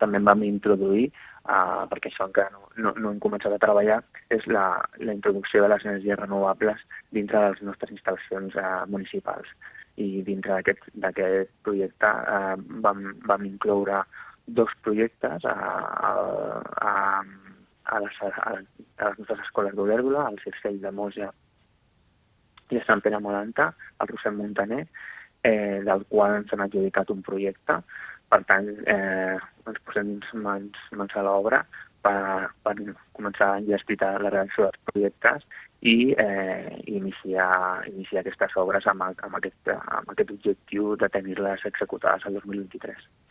també en vam introduir, perquè això encara no hem començat a treballar, és la introducció de les energies renovables dintre de les nostres instal·lacions municipals. I dintre d'aquest projecte vam incloure 2 projectes a les nostres escoles d'Olèrdola, al Circell de Moja i a Sant Pere Malanta, al Rossell Montaner, del qual ens han adjudicat un projecte. Per tant, ens posem mans a l'obra per començar a enllestir la redacció dels projectes i iniciar aquestes obres amb aquest objectiu de tenir-les executades el 2023.